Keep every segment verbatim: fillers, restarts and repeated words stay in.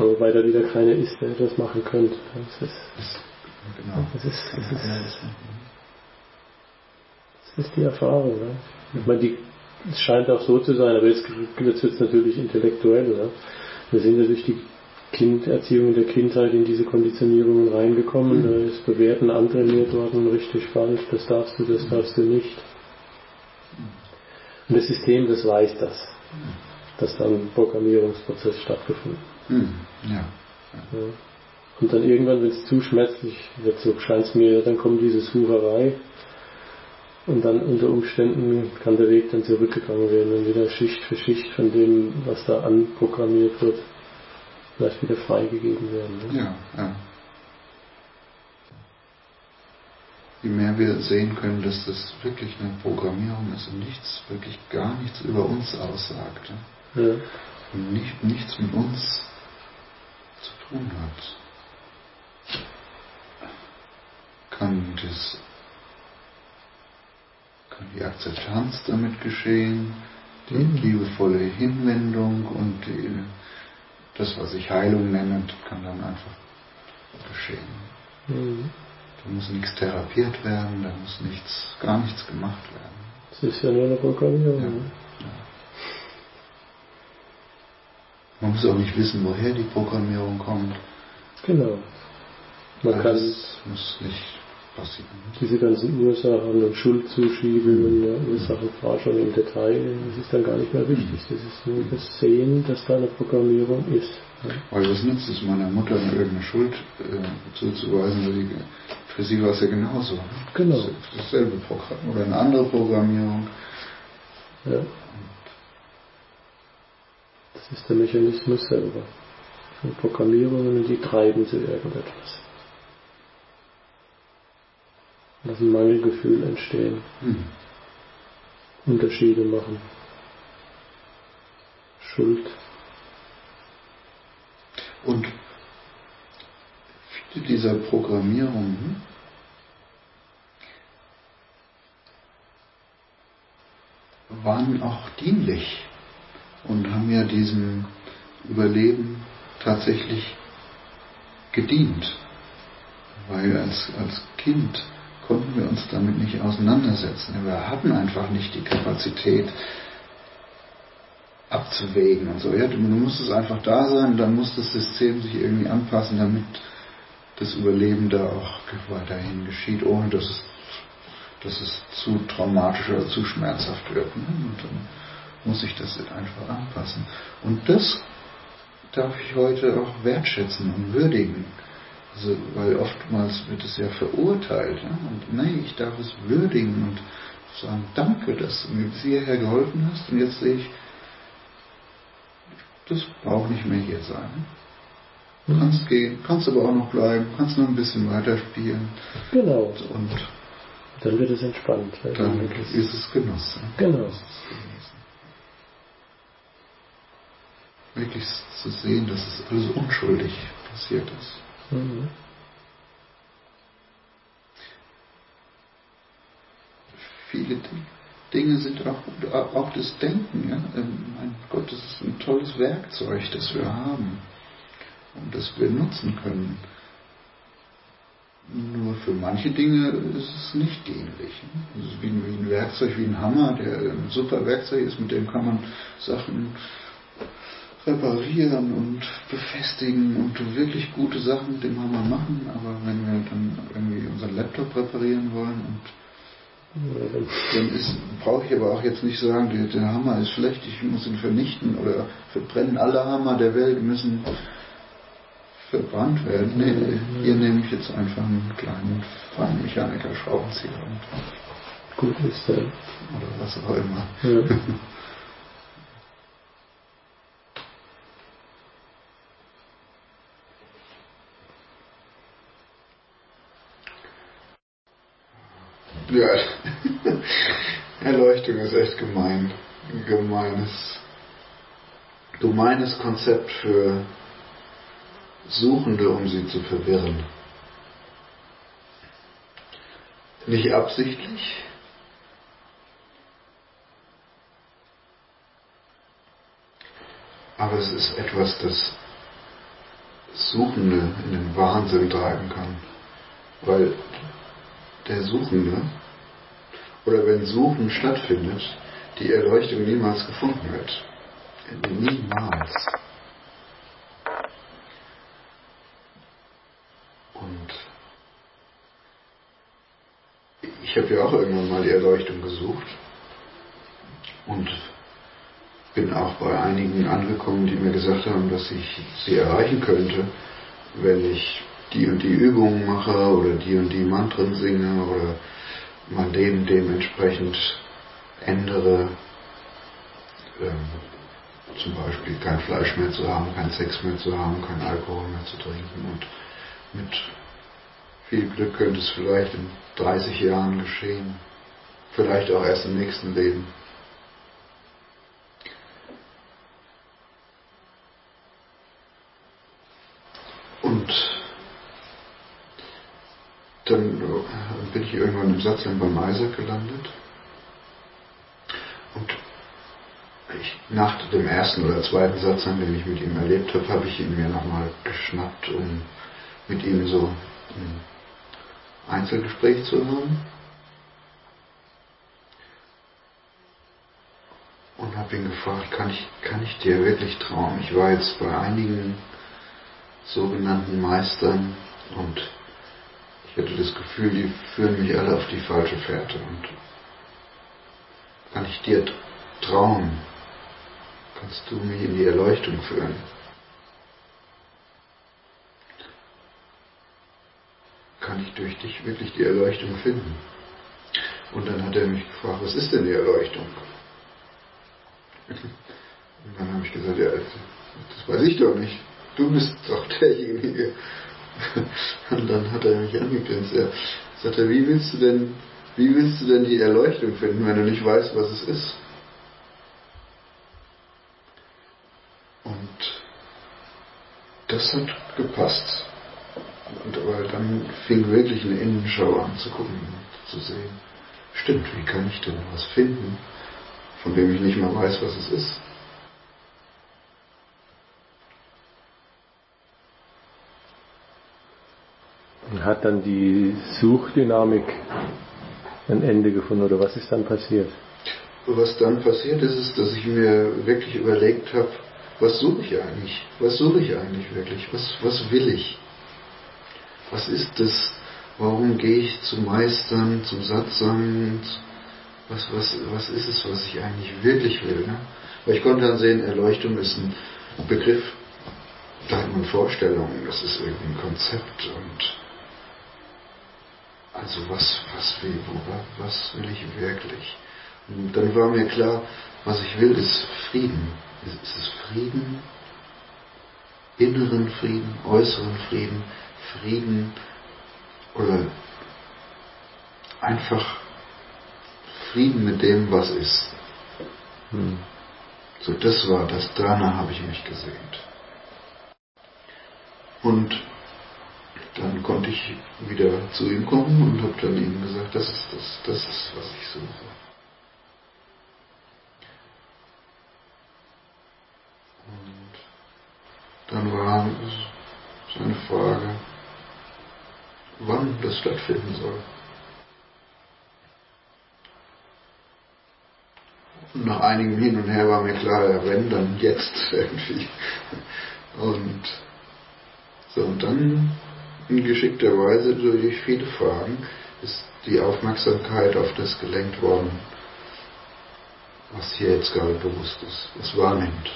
wobei da wieder keiner ist, der das machen könnte. Das ist, das, genau. das ist, das ist, das ist die Erfahrung. Ne? Ich meine, die, es scheint auch so zu sein, aber jetzt, jetzt wird es natürlich intellektuell. Ne? Wir sind ja durch die Kinderziehung in der Kindheit in diese Konditionierungen reingekommen, mhm. da ist Bewerten antrainiert worden, richtig, falsch, das darfst du, das darfst du nicht. Und das System, das weiß das, dass da ein Programmierungsprozess stattgefunden hat. Mhm. Ja. Ja. Und dann irgendwann, wenn es zu schmerzlich wird, so scheint es mir, dann kommt diese Sucherei und dann unter Umständen kann der Weg dann zurückgegangen werden und wieder Schicht für Schicht von dem, was da anprogrammiert wird, vielleicht wieder freigegeben werden. Ne? Ja, ja. Je mehr wir sehen können, dass das wirklich eine Programmierung ist und nichts, wirklich gar nichts über uns aussagt. Ne? Ja. Und nicht, nichts mit uns zu tun hat, kann, das, kann die Akzeptanz damit geschehen, die mhm. liebevolle Hinwendung und die, das, was ich Heilung nenne, kann dann einfach geschehen. Mhm. Da muss nichts therapiert werden, da muss nichts, gar nichts gemacht werden. Das ist ja nur eine Programmierung. Ja, ja. Man muss auch nicht wissen, woher die Programmierung kommt. Genau. Man kann das muss nicht passieren. Diese ganzen Ursachen und Schuldzuschiebungen, mhm. ja, Ursachenforschung im Detail, das ist dann gar nicht mehr wichtig. Das ist nur das Sehen, dass da eine Programmierung ist. Ja. Weil was nützt es meiner Mutter, irgendeine Schuld äh, zuzuweisen? Die, für sie war es ja genauso. Genau. Das ist dasselbe Programm oder eine andere Programmierung. Ja. Das ist der Mechanismus selber. Von Programmierungen, die treiben zu irgendetwas. Dass ein Mangelgefühl entstehen. Mhm. Unterschiede machen. Schuld. Und viele dieser Programmierungen waren auch dienlich und haben ja diesem Überleben tatsächlich gedient. Weil als, als Kind konnten wir uns damit nicht auseinandersetzen. Wir hatten einfach nicht die Kapazität abzuwägen und so. Ja, du musst einfach da sein, dann muss das System sich irgendwie anpassen, damit das Überleben da auch weiterhin geschieht, ohne dass es, dass es zu traumatisch oder zu schmerzhaft wird. Ne? Und dann muss ich das einfach anpassen. Und das darf ich heute auch wertschätzen und würdigen. Also, weil oftmals wird es ja verurteilt. Ja? Und nein, ich darf es würdigen und sagen, danke, dass du mir bis hierher geholfen hast. Und jetzt sehe ich, das braucht nicht mehr hier sein. Du kannst gehen, kannst aber auch noch bleiben, kannst noch ein bisschen weiterspielen. Genau. Und dann wird es entspannt. Dann, dann ist es Genuss. Ja? Genau. Wirklich zu sehen, dass es alles unschuldig passiert ist. Mhm. Viele Dinge sind auch, auch das Denken. Ja? Mein Gott, das ist ein tolles Werkzeug, das wir haben und das wir nutzen können. Nur für manche Dinge ist es nicht dienlich. Es ist wie ein, wie ein Werkzeug, wie ein Hammer, der ein super Werkzeug ist, mit dem kann man Sachen reparieren und befestigen und wirklich gute Sachen mit dem Hammer machen, aber wenn wir dann irgendwie unseren Laptop reparieren wollen und dann ist, brauche ich aber auch jetzt nicht sagen, der, der Hammer ist schlecht, ich muss ihn vernichten oder verbrennen. Alle Hammer der Welt müssen verbrannt werden. Nee, hier nehme ich jetzt einfach einen kleinen Feinmechaniker-Schraubenzieher und gut ist der. Oder was auch immer. Ja. Ja, Erleuchtung ist echt gemein. Ein gemeines, gemeines Konzept für Suchende, um sie zu verwirren. Nicht absichtlich, aber es ist etwas, das Suchende in den Wahnsinn treiben kann. Weil der Suchende, oder wenn Suchen stattfindet, die Erleuchtung niemals gefunden wird. Niemals. Und ich habe ja auch irgendwann mal die Erleuchtung gesucht und bin auch bei einigen angekommen, die mir gesagt haben, dass ich sie erreichen könnte, wenn ich die und die Übungen mache oder die und die Mantren singe oder mein Leben dementsprechend ändere, ähm, zum Beispiel kein Fleisch mehr zu haben, kein Sex mehr zu haben, kein Alkohol mehr zu trinken, und mit viel Glück könnte es vielleicht in dreißig Jahren geschehen, vielleicht auch erst im nächsten Leben. Und dann bin ich irgendwann im Satzang beim Isaac gelandet. Und ich, nach dem ersten oder zweiten Satzang, den ich mit ihm erlebt habe, habe ich ihn mir nochmal geschnappt, um mit ihm so ein Einzelgespräch zu haben. Und habe ihn gefragt, kann ich, kann ich dir wirklich trauen? Ich war jetzt bei einigen sogenannten Meistern und ich hatte das Gefühl, die führen mich alle auf die falsche Fährte. Und kann ich dir trauen? Kannst du mich in die Erleuchtung führen? Kann ich durch dich wirklich die Erleuchtung finden? Und dann hat er mich gefragt, was ist denn die Erleuchtung? Und dann habe ich gesagt, ja, das weiß ich doch nicht. Du bist doch derjenige. Und dann hat er mich angegrinst. Er sagte, wie willst du denn, wie willst du denn die Erleuchtung finden, wenn du nicht weißt, was es ist? Und das hat gepasst. Und aber dann fing wirklich eine Innenschau an zu gucken, zu sehen, stimmt, wie kann ich denn was finden, von dem ich nicht mal weiß, was es ist? Hat dann die Suchdynamik ein Ende gefunden oder was ist dann passiert? Was dann passiert ist, ist, dass ich mir wirklich überlegt habe, was suche ich eigentlich? Was suche ich eigentlich wirklich? Was, was will ich? Was ist das? Warum gehe ich zu Meistern, zum Satzang? Was, was, was ist es, was ich eigentlich wirklich will? Ne? Weil ich konnte dann sehen, Erleuchtung ist ein Begriff, da hat man Vorstellungen, das ist irgendein Konzept und also was, was will, was will ich wirklich? Und dann war mir klar, was ich will, ist Frieden. Ist es Frieden? Inneren Frieden, äußeren Frieden, Frieden oder einfach Frieden mit dem, was ist. Hm. So, das war das, danach habe ich mich gesehnt. Und dann konnte ich wieder zu ihm kommen und habe dann ihm gesagt, das ist das, das ist, was ich suche. Und dann war seine Frage, wann das stattfinden soll. Und nach einigem Hin und Her war mir klar, ja, wenn, dann jetzt irgendwie. Und so, und dann in geschickter Weise durch viele Fragen ist die Aufmerksamkeit auf das gelenkt worden, was hier jetzt gerade bewusst ist, was wahrnimmt.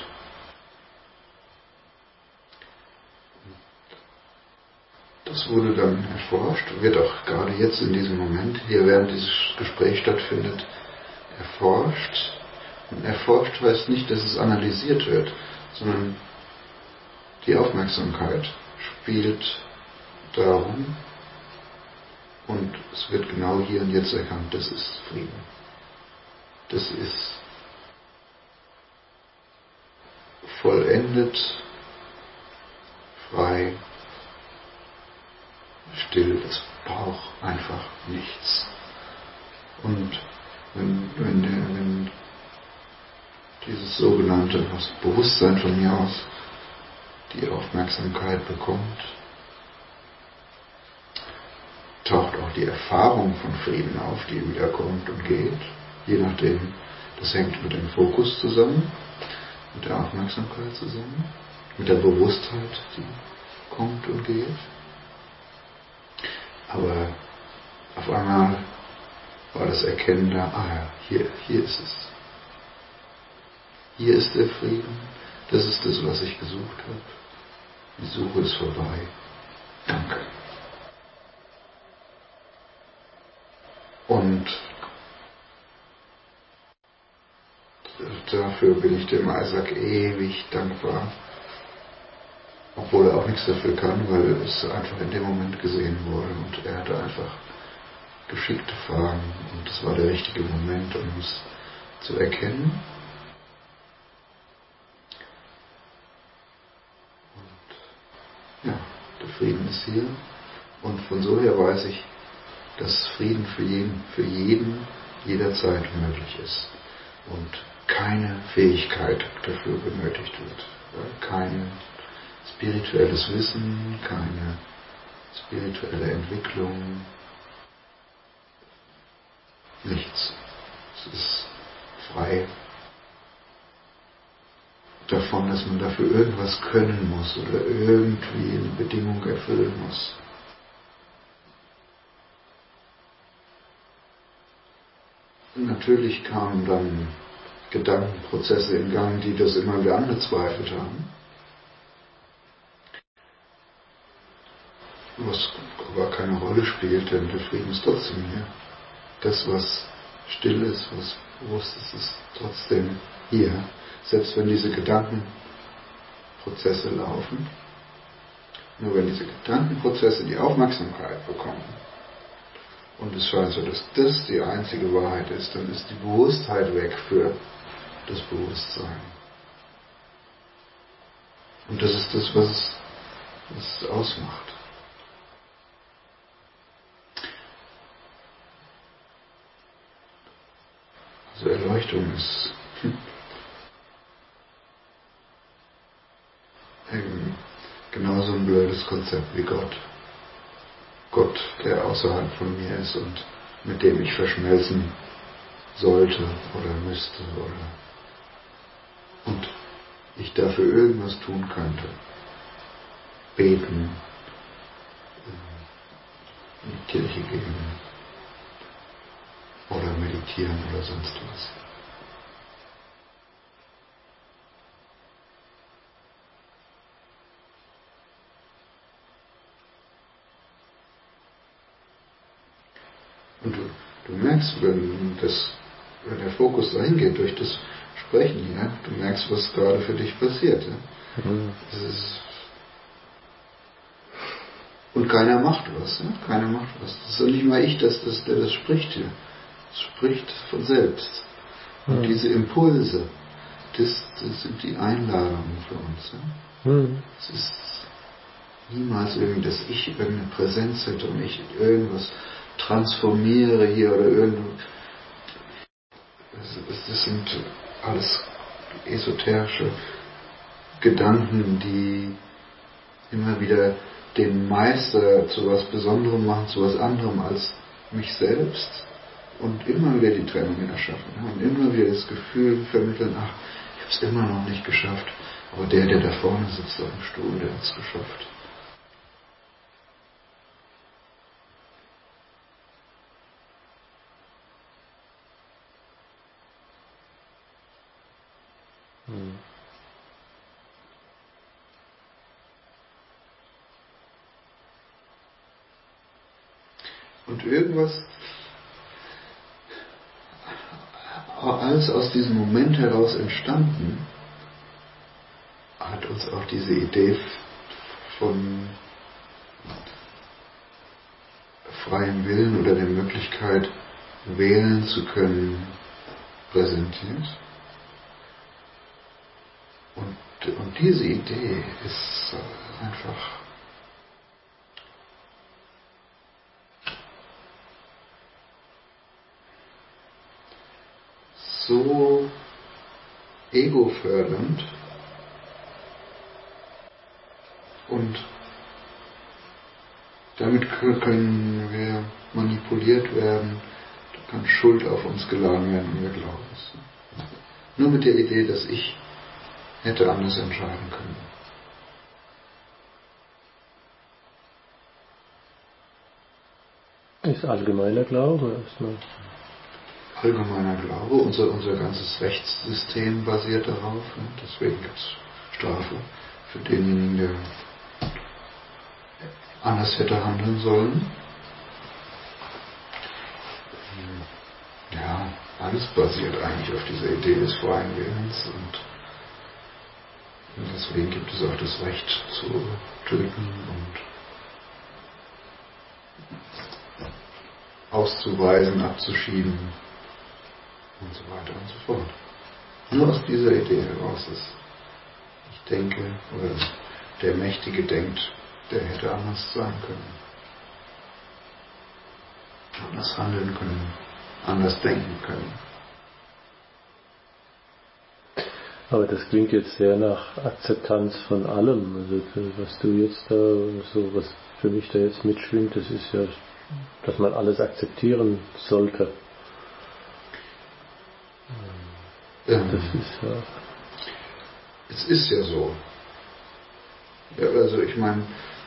Das wurde dann erforscht, wird auch gerade jetzt in diesem Moment, hier während dieses Gespräch stattfindet, erforscht. Und erforscht heißt nicht, dass es analysiert wird, sondern die Aufmerksamkeit spielt darum und es wird genau hier und jetzt erkannt, das ist Frieden. Das ist vollendet, frei, still, es braucht einfach nichts. Und wenn, wenn, der, wenn dieses sogenannte was Bewusstsein von mir aus die Aufmerksamkeit bekommt, taucht auch die Erfahrung von Frieden auf, die wieder kommt und geht, je nachdem, das hängt mit dem Fokus zusammen, mit der Aufmerksamkeit zusammen, mit der Bewusstheit, die kommt und geht. Aber auf einmal war das Erkennen da, ah ja, hier, hier ist es. Hier ist der Frieden, das ist das, was ich gesucht habe. Die Suche ist vorbei. Danke. Und dafür bin ich dem Isaac ewig dankbar, obwohl er auch nichts dafür kann, weil es einfach in dem Moment gesehen wurde und er hatte einfach geschickte Fragen und es war der richtige Moment, um es zu erkennen. Und ja, der Frieden ist hier und von so her weiß ich, dass Frieden für jeden, für jeden jederzeit möglich ist und keine Fähigkeit dafür benötigt wird. Kein spirituelles Wissen, keine spirituelle Entwicklung, nichts. Es ist frei davon, dass man dafür irgendwas können muss oder irgendwie eine Bedingung erfüllen muss. Natürlich kamen dann Gedankenprozesse in Gang, die das immer wieder angezweifelt haben. Was aber keine Rolle spielt, denn der Frieden ist trotzdem hier. Das, was still ist, was bewusst ist, ist trotzdem hier. Selbst wenn diese Gedankenprozesse laufen. Nur wenn diese Gedankenprozesse die Aufmerksamkeit bekommen, und es scheint so, dass das die einzige Wahrheit ist, dann ist die Bewusstheit weg für das Bewusstsein. Und das ist das, was es, was es ausmacht. Also Erleuchtung ist hm, genauso ein blödes Konzept wie Gott. Gott, der außerhalb von mir ist und mit dem ich verschmelzen sollte oder müsste oder und ich dafür irgendwas tun könnte. Beten, in die Kirche gehen oder meditieren oder sonst was. Und du, du merkst, wenn, das, wenn der Fokus dahin geht, durch das Sprechen hier, du merkst, was gerade für dich passiert. Ja? Mhm. Das ist, und keiner macht was. Ja? Keiner macht was. Das ist ja nicht mal ich, das, das, der das spricht hier. Es spricht von selbst. Und mhm. diese Impulse, das, das sind die Einladungen für uns. Ja? Mhm. Es ist niemals irgendwie, dass ich irgendeine Präsenz hätte und ich irgendwas transformiere hier oder irgendwo. Das sind alles esoterische Gedanken, die immer wieder den Meister zu was Besonderem machen, zu was anderem als mich selbst und immer wieder die Trennung erschaffen und immer wieder das Gefühl vermitteln, ach, ich habe es immer noch nicht geschafft, aber der, der da vorne sitzt auf dem Stuhl, der hat es geschafft. Und irgendwas, alles aus diesem Moment heraus entstanden, hat uns auch diese Idee von freiem Willen oder der Möglichkeit, wählen zu können, präsentiert. Und, und diese Idee ist einfach so egofördernd, Und damit können wir manipuliert werden, da kann Schuld auf uns geladen werden und wir glauben es. Nur mit der Idee, dass ich hätte anders entscheiden können. Ist allgemeiner Glaube erstmal. Allgemeiner Glaube, unser, unser ganzes Rechtssystem basiert darauf. Ne? Deswegen gibt es Strafe für denjenigen, der anders hätte handeln sollen. Ja, alles basiert eigentlich auf dieser Idee des freien Willens und deswegen gibt es auch das Recht zu töten und auszuweisen, abzuschieben und so weiter und so fort. Nur aus dieser Idee heraus ist, ich denke, oder der Mächtige denkt, der hätte anders sein können. Anders handeln können, anders denken können. Aber das klingt jetzt sehr nach Akzeptanz von allem. Also was du jetzt da, so was für mich da jetzt mitschwingt, das ist ja, dass man alles akzeptieren sollte. Ähm, das ist ja. Es ist ja so. Ja, also ich meine.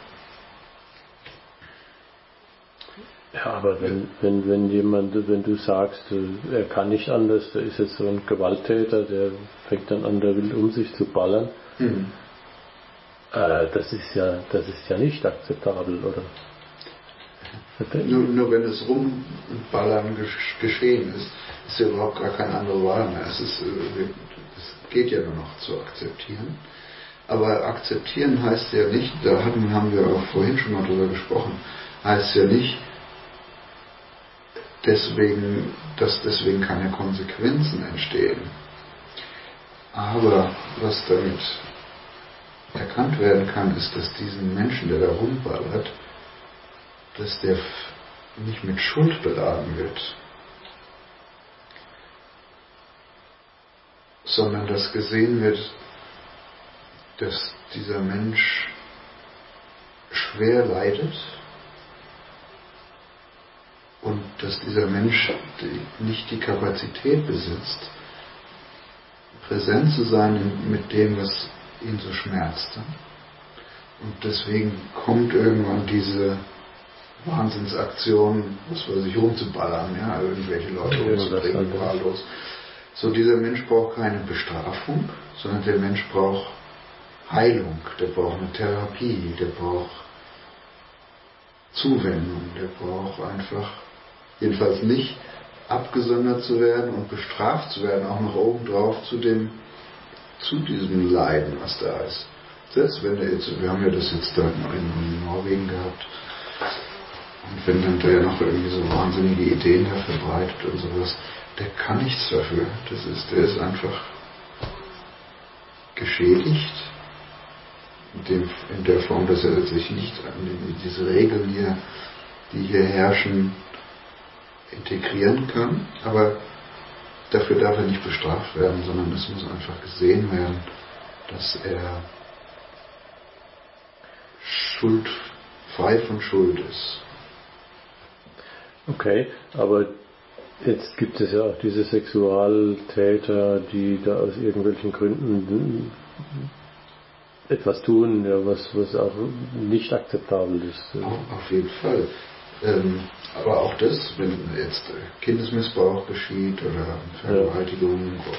Ja, aber wenn, wenn, wenn jemand, wenn du sagst, er kann nicht anders, da ist jetzt so ein Gewalttäter, der fängt dann an, der will um sich zu ballern, Mhm. äh, das ist ja, das ist ja nicht akzeptabel, oder? Nur, nur wenn es rumballern geschehen ist, ist ja überhaupt gar keine andere Wahl mehr. Es ist, es geht ja nur noch zu akzeptieren. Aber akzeptieren heißt ja nicht, da hatten, haben wir auch vorhin schon mal drüber gesprochen, heißt ja nicht, deswegen, dass deswegen keine Konsequenzen entstehen. Aber was damit erkannt werden kann, ist, dass diesen Menschen, der da rumballert, dass der nicht mit Schuld beladen wird, sondern dass gesehen wird, dass dieser Mensch schwer leidet und dass dieser Mensch nicht die Kapazität besitzt, präsent zu sein mit dem, was ihn so schmerzt. Und deswegen kommt irgendwann diese Wahnsinnsaktion, was weiß ich, rumzuballern, ja, irgendwelche Leute umzubringen, wahllos. So, dieser Mensch braucht keine Bestrafung, sondern der Mensch braucht Heilung, der braucht eine Therapie, der braucht Zuwendung, der braucht einfach, jedenfalls nicht abgesondert zu werden und bestraft zu werden, auch noch obendrauf zu dem, zu diesem Leiden, was da ist. Selbst wenn der jetzt, wir haben ja das jetzt da in Norwegen gehabt, und wenn dann der noch irgendwie so wahnsinnige Ideen da verbreitet und sowas, der kann nichts dafür. Das ist, der ist einfach geschädigt, in, dem, in der Form, dass er sich nicht an diese Regeln hier, die hier herrschen, integrieren kann. Aber dafür darf er nicht bestraft werden, sondern es muss einfach gesehen werden, dass er Schuld, frei von Schuld ist. Okay, aber jetzt gibt es ja auch diese Sexualtäter, die da aus irgendwelchen Gründen etwas tun, ja, was, was auch nicht akzeptabel ist. Auf, auf jeden Fall. Ähm, aber auch das, wenn jetzt Kindesmissbrauch geschieht oder Vergewaltigung, ja.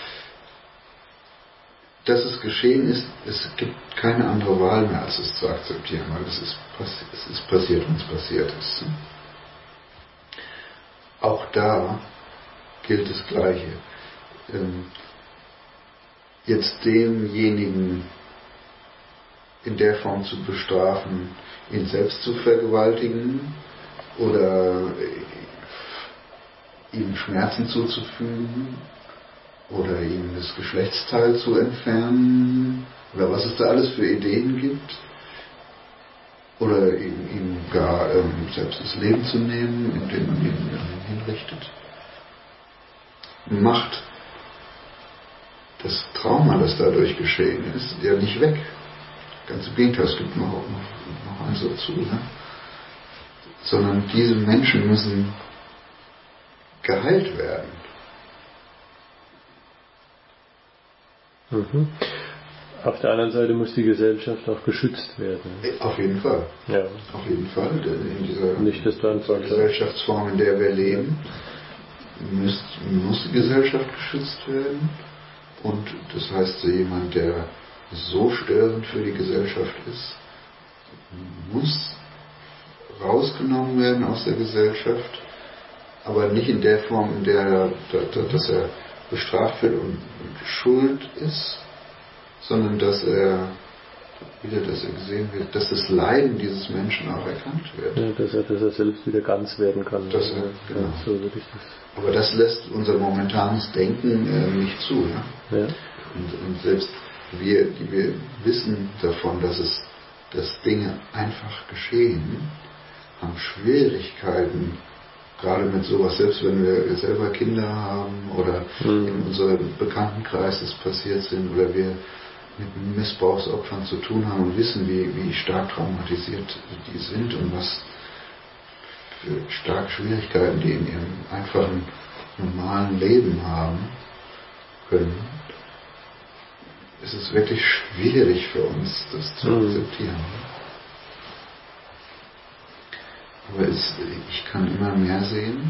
Dass es geschehen ist, es gibt keine andere Wahl mehr, als es zu akzeptieren, weil es ist, es ist passiert, wenn es passiert ist. Auch da gilt das Gleiche. Ähm, jetzt demjenigen in der Form zu bestrafen, ihn selbst zu vergewaltigen oder ihm Schmerzen zuzufügen oder ihm das Geschlechtsteil zu entfernen oder was es da alles für Ideen gibt oder ihm, ihm gar ähm, selbst das Leben zu nehmen, indem man ihn ähm, hinrichtet, macht das Trauma, das dadurch geschehen ist, ja nicht weg. Ganz im Gegenteil, es gibt noch, noch, noch eins dazu. Ne? Sondern diese Menschen müssen geheilt werden. Mhm. Auf der anderen Seite muss die Gesellschaft auch geschützt werden. Auf jeden Fall. Ja. Auf jeden Fall. In dieser, Nicht, dass dann dieser Gesellschaftsform, in der wir leben, muss, muss die Gesellschaft geschützt werden. Und das heißt, so jemand, der so störend für die Gesellschaft ist, muss rausgenommen werden aus der Gesellschaft, aber nicht in der Form, in der er, dass er bestraft wird und schuld ist, sondern dass er wieder, dass er gesehen wird, dass das Leiden dieses Menschen auch erkannt wird. Ja, dass er, dass er selbst wieder ganz werden kann. Dass er, genau. Ja, so würde ich das. Aber das lässt unser momentanes Denken äh, nicht zu. Ne? Ja. Und, und selbst wir, die wir wissen davon, dass es, dass Dinge einfach geschehen, haben Schwierigkeiten, gerade mit sowas, selbst wenn wir selber Kinder haben oder mhm. in unserem Bekanntenkreis es passiert sind oder wir mit Missbrauchsopfern zu tun haben und wissen, wie, wie stark traumatisiert die sind und was für starke Schwierigkeiten die in ihrem einfachen, normalen Leben haben können, ist es wirklich schwierig für uns, das zu mhm. akzeptieren. Aber es, ich kann immer mehr sehen,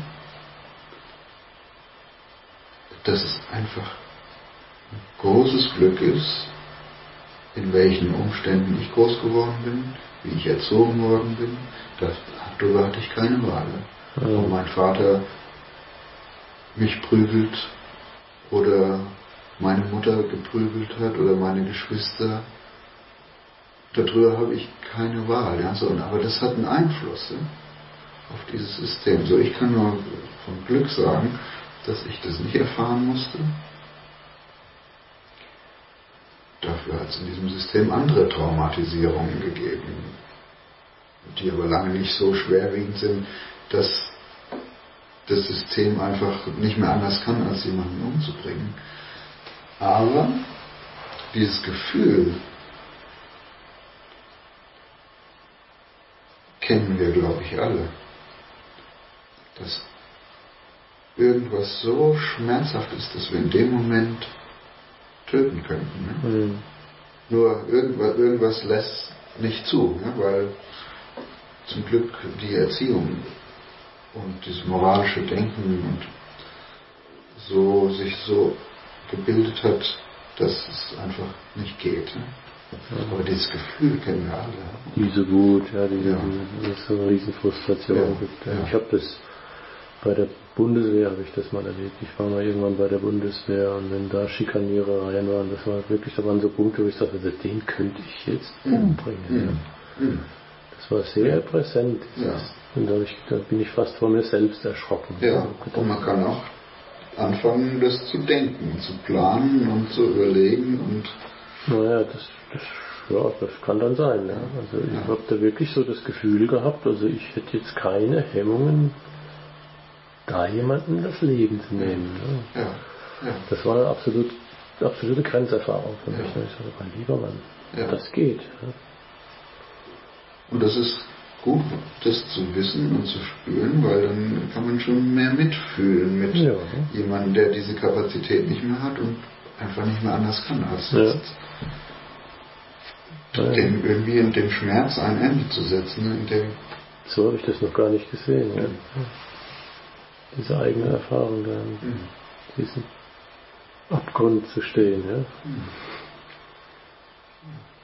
dass es einfach ein großes Glück ist, in welchen Umständen ich groß geworden bin, wie ich erzogen worden bin. Darüber hatte ich keine Wahl. Mhm. Ob mein Vater mich prügelt oder meine Mutter geprügelt hat oder meine Geschwister, darüber habe ich keine Wahl. Ja? So, aber das hat einen Einfluss, ja, auf dieses System. So, ich kann nur von Glück sagen, dass ich das nicht erfahren musste. Dafür hat es in diesem System andere Traumatisierungen gegeben, die aber lange nicht so schwerwiegend sind, dass das System einfach nicht mehr anders kann, als jemanden umzubringen. Aber dieses Gefühl kennen wir, glaube ich, alle, dass irgendwas so schmerzhaft ist, dass wir in dem Moment töten könnten. Ne? Mhm. Nur irgendwas, irgendwas lässt nicht zu, ne? Weil zum Glück die Erziehung und dieses moralische Denken und so sich so gebildet hat, dass es einfach nicht geht. Ne? Ja. Aber dieses Gefühl kennen wir alle. Diese Wut, ja, diese, ja. Diese, das ist so eine riesen Frustration. Ja. Gibt. Ja. Ich habe das bei der Bundeswehr habe ich das mal erlebt. Ich war mal irgendwann bei der Bundeswehr und wenn da Schikanierereien waren, das war wirklich, da waren so Punkte, wo ich dachte, den könnte ich jetzt umbringen. Mhm. Ja. Das war sehr präsent. Ja. Und da, ich, da bin ich fast vor mir selbst erschrocken. Ja, und man kann auch anfangen, das zu denken, zu planen und zu überlegen und naja, das, das, ja, das kann dann sein. Ja. Also ich ja. habe da wirklich so das Gefühl gehabt, also ich hätte jetzt keine Hemmungen, da jemanden das Leben zu nehmen. Ja. Ja. Ja. Das war eine absolut, absolute Grenzerfahrung für mich. Ja. Ich sage, mein lieber Mann, ja. das geht. Ja. Und das ist gut, das zu wissen und zu spüren, weil dann kann man schon mehr mitfühlen mit ja. jemandem, der diese Kapazität nicht mehr hat und einfach nicht mehr anders kann als ja. jetzt. Ja. Dem, irgendwie in dem Schmerz ein Ende zu setzen. In dem so habe ich das noch gar nicht gesehen. Ja. Ja. Diese eigene Erfahrung da, in diesem Abgrund zu stehen. Ja. Ja.